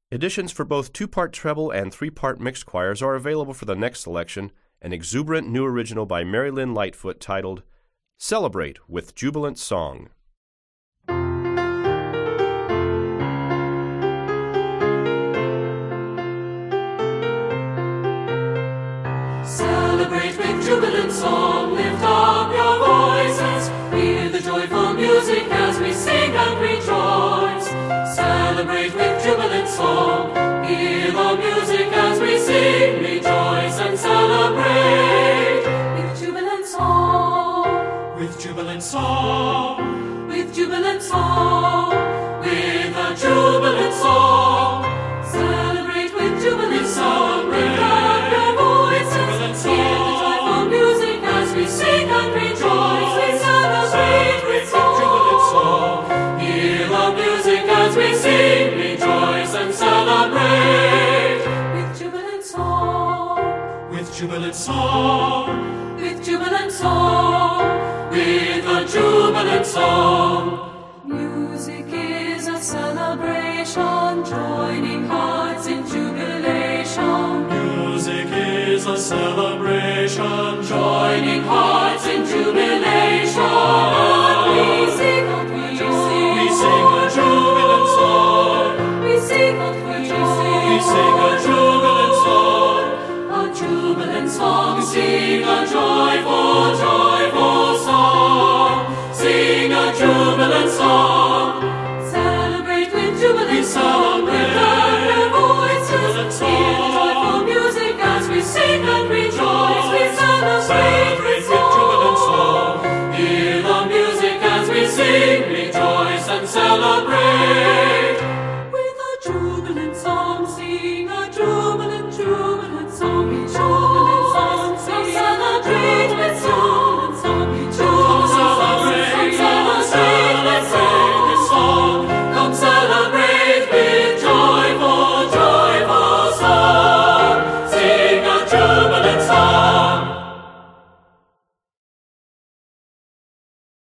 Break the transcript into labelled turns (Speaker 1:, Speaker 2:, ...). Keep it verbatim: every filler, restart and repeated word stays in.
Speaker 1: Editions for both two-part treble and three-part mixed choirs are available for the next selection, an exuberant new original by Mary Lynn Lightfoot titled Celebrate with Jubilant Song.
Speaker 2: Celebrate with jubilant song, lift up your voices, hear the joyful music as we sing and rejoice. Celebrate with jubilant song, hear the music as we sing, rejoice and celebrate. With jubilant song,
Speaker 3: with jubilant song,
Speaker 2: with jubilant song, with a jubilant song. Celebrate with jubilant song, lift up your voices, hear the joyful music as we sing and rejoice. We celebrate with jubilant song, hear the music as we sing, rejoice and celebrate. With jubilant song,
Speaker 3: with jubilant song,
Speaker 2: with jubilant song, with a jubilant song. Music is a celebration, joining hearts in jubilation.
Speaker 3: Music is a celebration,
Speaker 2: Joining hearts in jubilation. We sing out for joy.
Speaker 3: We sing a jubilant song.
Speaker 2: We sing out for joy.
Speaker 3: We sing a jubilant song.
Speaker 2: A jubilant song. Sing a joyful, joyful song. Sing a jubilant song. Celebrate with jubilant song. Lift up your voices. Hear the joyful music as we sing and rejoice. We celebrate with jubilant song. Hear the music as we sing, rejoice and celebrate. With a jubilant song, sing